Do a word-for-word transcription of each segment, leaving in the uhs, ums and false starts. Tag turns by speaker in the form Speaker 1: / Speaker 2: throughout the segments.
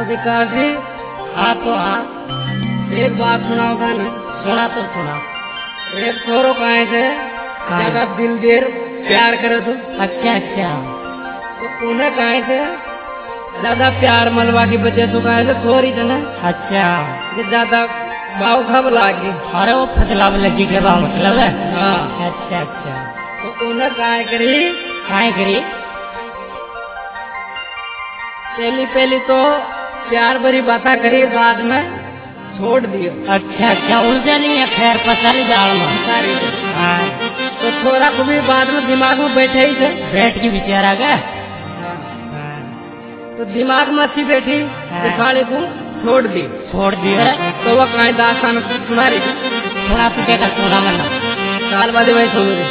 Speaker 1: और विकास जी।
Speaker 2: हाँ तो हाँ,
Speaker 1: एक बात सुनाओ गाने।
Speaker 2: सुना तो सुना।
Speaker 1: एक छोरो कहे थे ज्यादा दिल देर प्यार करे तो।
Speaker 2: अच्छा अच्छा।
Speaker 1: तो उन्हें कहे थे ज्यादा प्यार मलवा की वजह से कहे थे थोड़ी जना।
Speaker 2: अच्छा,
Speaker 1: ये ज्यादा भाव खब लागी।
Speaker 2: अरे वो फसला लगी के भाव मतलब है।
Speaker 1: हाँ।
Speaker 2: अच्छा अच्छा।
Speaker 1: तो उन्हें कहे करी
Speaker 2: काहे करी?
Speaker 1: पहली पहली तो प्यार भरी बातें करी, बाद में छोड़ दियो।
Speaker 2: अच्छा अच्छा, उलझा नहीं है खैर पसल जाल में
Speaker 1: सारी।
Speaker 2: हाँ।
Speaker 1: तो छोरा को भी बाद में दिमाग में बैठे ही थे।
Speaker 2: बैठ के बेचारा गया।
Speaker 1: तो दिमाग में अच्छी बैठी तो साले को छोड़ दी।
Speaker 2: छोड़ दिया
Speaker 1: तो वह कहीं दास्तान सुना रही।
Speaker 2: थोड़ा सा क्या सुना मना
Speaker 1: साल वाले वही सुन रही।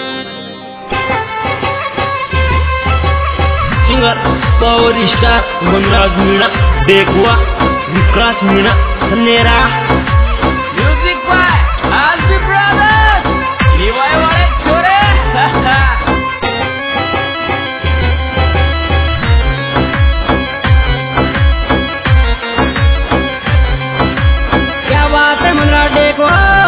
Speaker 3: Singer power star Manraj Meena देखुआ Vikas Meena Sanera music by Aalsi brothers लिवाई वाले छोरे।
Speaker 1: क्या बात है मनराज देखो।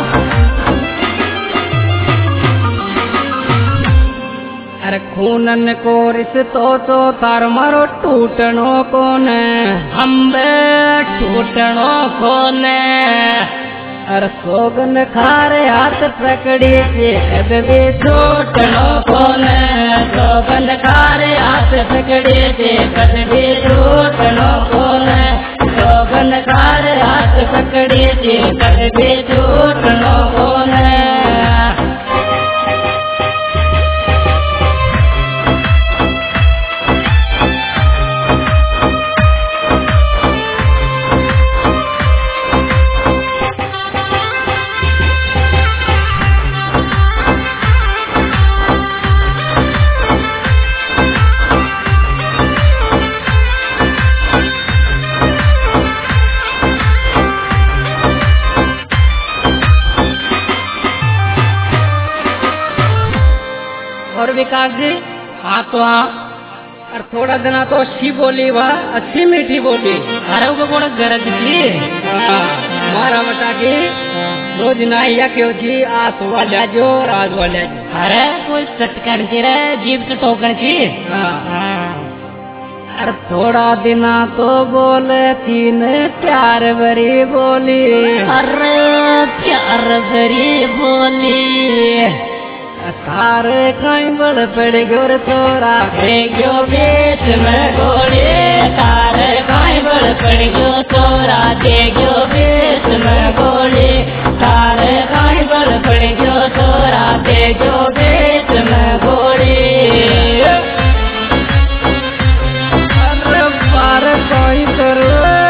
Speaker 1: अरे खूनन को रिश्तो तो तार मारो टूटनो कोन
Speaker 2: हम टूटनो कोन।
Speaker 1: अरे सोगन खारे हाथ पकड़ी से कदे
Speaker 2: टूटनो कोन। सोगन खारे हाथ पकड़ी से कदे टूटनो कोन। सोगन खारे हाथ पकड़ी से कदे टूटनो कोन।
Speaker 1: और विकास जी।
Speaker 2: हाँ तो हाँ।
Speaker 1: और थोड़ा दिन तो अच्छी बोली वह अच्छी मीठी बोली।
Speaker 2: अरे वो बड़ा गरज थी।
Speaker 1: मारा मटा की रोज नाइया क्यों जी आस वाला जो राज वाला जी।
Speaker 2: अरे कोई चटकन की रे जीप से टोकन की।
Speaker 1: अरे थोड़ा दिना तो बोले तीन प्यार भरी बोली।
Speaker 2: अरे प्यार भरी बोली।
Speaker 1: थारे कहीं बड़ पड़ गोर तोरा
Speaker 2: गयो बेच में गोली। तारे कहीं बड़ पड़ गयो तोरा गयो बेच में गोली। तारे कहीं बड़ पड़ गयो तोरा गयो बेच में गोली।
Speaker 1: अरे पार कोई करो।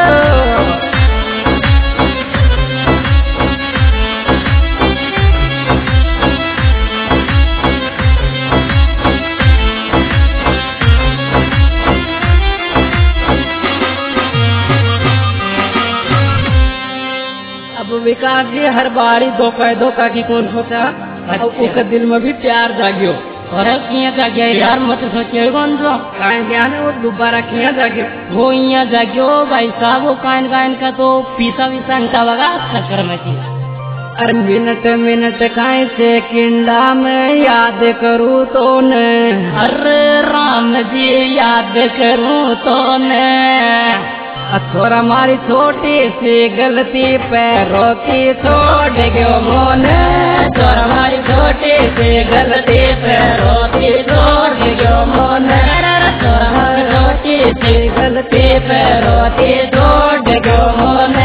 Speaker 1: विकास जी हर बारी धोखा धोखा की कौन सोचा। अच्छा। उसके दिल में भी प्यार जागियो।
Speaker 2: और किया जागियो यार मत सोचिए कौन जो
Speaker 1: कान ज्ञान है वो दोबारा किया जागियो।
Speaker 2: वो यहाँ जागियो भाई साहब। वो कान कान का तो पीसा विसा अंटा वगा चक्कर में थी।
Speaker 1: अरे मिनट मिनट काहे से किंडा में याद करूँ तो न।
Speaker 2: अरे राम जी याद करूँ तो न।
Speaker 1: थोड़ा मारी छोटी सी गलती पैरों की छोड़ गयो मोन।
Speaker 2: थोड़ा मारी छोटी सी गलती पैरों की छोड़ गयो मोन। थोड़ा मारी छोटी सी गलती पैरों की छोड़ गयो मोन।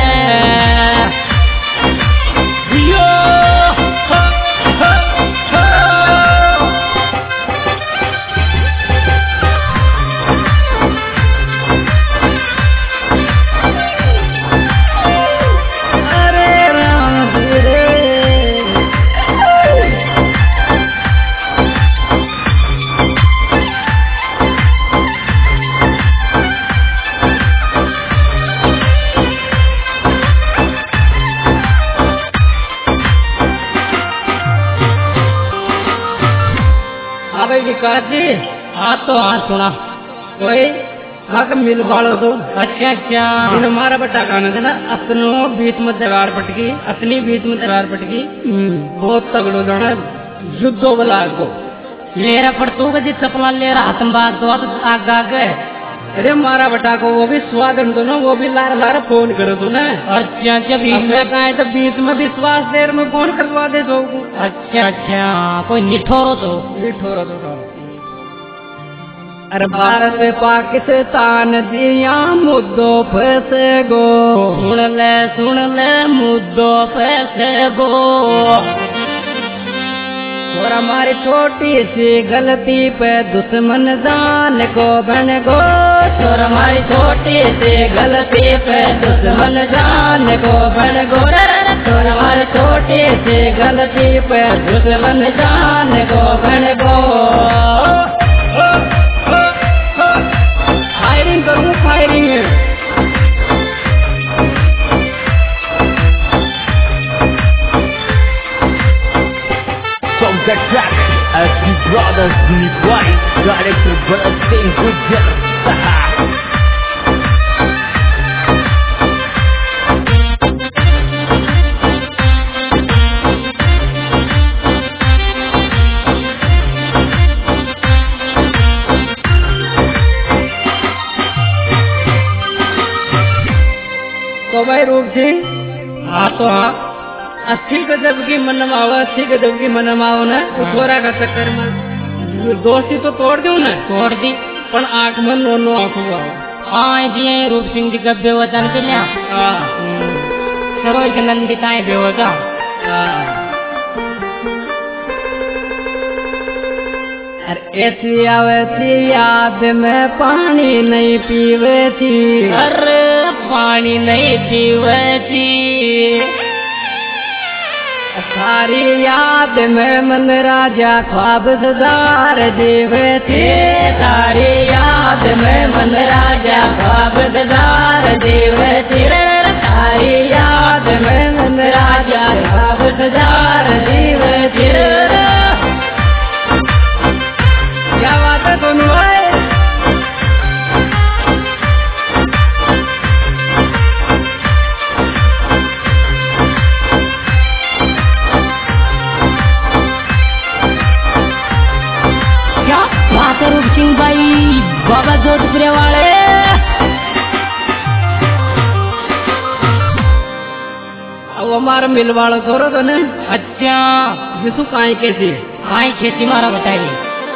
Speaker 1: विकास जी।
Speaker 2: हाँ तो हाँ सुना।
Speaker 1: कोई हक मिल बालो तो
Speaker 2: अच्छा अच्छा
Speaker 1: इन हमारा बट्टा खाना था ना अपनो बीच में दीवार पटकी अपनी बीच में दीवार पटकी बहुत तगड़ो जाना युद्धो बला को
Speaker 2: मेरा पड़तू का जित सपना ले रहा तुम बात तो आग आग
Speaker 1: अरे मारा बटा को वो भी स्वागत दो ना वो भी लार लार फोन करो तू ना
Speaker 2: अच्छा अच्छा बीच में
Speaker 1: कहा तो बीच में विश्वास देर में फोन करवा दे तो
Speaker 2: अच्छा अच्छा कोई निठोरो तो
Speaker 1: निठोरो तो अरे भारत पाकिस्तान दिया मुद्दों फंसे गो
Speaker 2: सुन ले सुन ले मुद्दों फंसे गो
Speaker 1: और हमारी छोटी सी गलती पे दुश्मन जान को बन गो
Speaker 2: और हमारी छोटी सी गलती पे दुश्मन जान को बन गो
Speaker 1: और हमारी छोटी सी गलती पे दुश्मन जान को बन गो फायरिंग करूँ firing
Speaker 3: From the track, as the brothers need white, director Bharat Singh Gujjar.
Speaker 1: तो भाई रूप सिंह हाँ तो हाँ अस्सी गजब की मनमाओ अस्सी गजब की मनमाओ ना थोड़ा का चक्कर में दोस्ती तो तोड़ दो ना
Speaker 2: तोड़ दी
Speaker 1: पर आंख में नो नो आंख हुआ
Speaker 2: हाँ जी रूप सिंह जी का बेवचन के लिया सरोज के नंदिताएं बेवचा
Speaker 1: अरे ऐसी आवे थी याद में पानी नहीं पीवे थी
Speaker 2: अरे पानी नहीं पीवे थी
Speaker 1: सारी याद में मन राजा ख्वाब सजार देवे थे
Speaker 2: सारी याद में मन राजा ख्वाब सजार देवे थे
Speaker 1: सारी याद में मन राजा ख्वाब सजार देवे थे क्या बात है दोनों भाई
Speaker 2: रूप सिंह भाई बाबा जोधपुर वाले
Speaker 1: अब हमारा मिल वाला करो तो ने
Speaker 2: अच्छा
Speaker 1: जिसु काई कैसी
Speaker 2: काई खेती मारा बताइए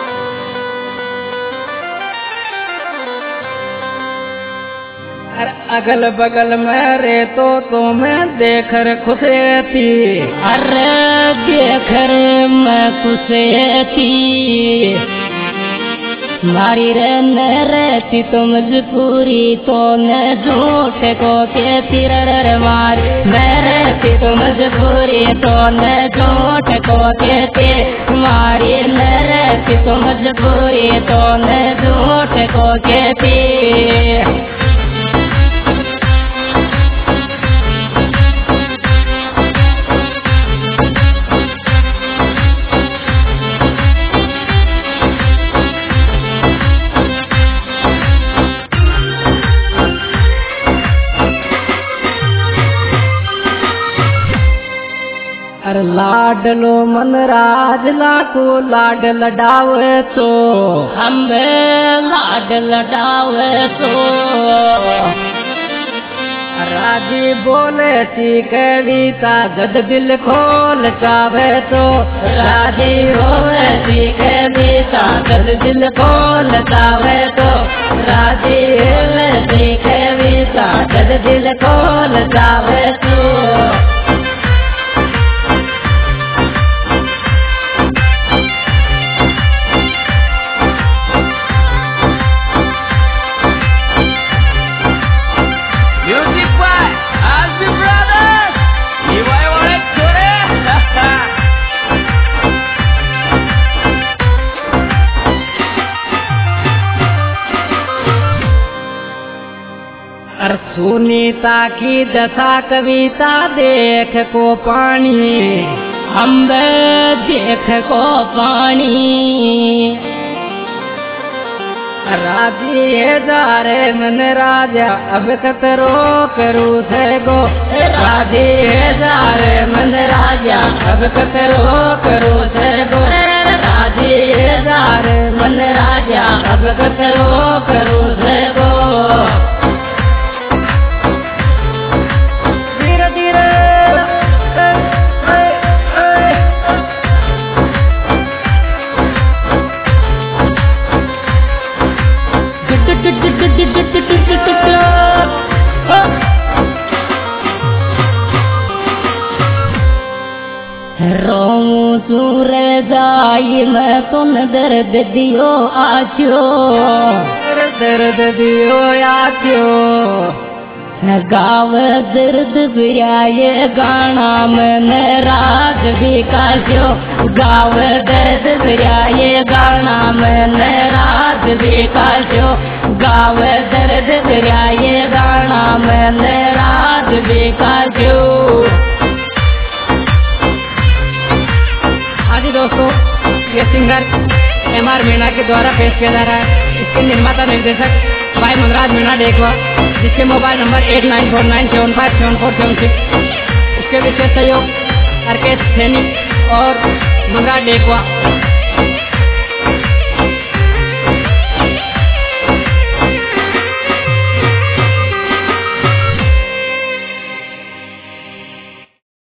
Speaker 1: अरे अगल बगल में रे तो तो मैं देख र खुश थी
Speaker 2: अरे देख र मैं खुश थी मारी रे न रहती तो मजबूरी तो न झूठ को कहती रे मारी मैं रहती तो मजबूरी तो न झूठ को कहती मारी न रहती तो मजबूरी तो न झूठ को कहती
Speaker 1: अरे लाडलो मन राज लाको लाड लडावे तो
Speaker 2: हम लाड लडावे तो
Speaker 1: राजी बोले सी कविता गद दिल खोल चावे तो
Speaker 2: राजी बोले सी कविता गद दिल खोल चावे तो राजी बोले सी कविता गद दिल खोल चावे तो
Speaker 1: सुनीता की दशा कविता देख को पानी
Speaker 2: हम देख को पानी
Speaker 1: राजी है जारे मन राजा अब कतरो करू थे गो। राजी है जारे मन राजा अब कतरो करू थे गो। राजी है जारे मन राजा अब कतरो करू थे गो। धीरे धीरे
Speaker 2: रोऊं सूर जाई मैं तुम दर्द दियो आचो।
Speaker 1: दर्द दियो आचो
Speaker 2: गाव दर्द बिराए गाना मन राज भी काजो। गाव दर्द बिराए गाना मन राज भी काजो। गाव दर्द बिराए गाना मन राज भी काजो।
Speaker 1: आदि दोस्तों, ये सिंगर एम आर मीणा के द्वारा पेश किया जा रहा है। इसके निर्माता निर्देशक भाई मनराज मीणा डेकवा, जिसके mobile number eight nine four nine seven five seven four seven six. इसके विशेष सहयोग अर्केश सैनी और मनराज डेकवा।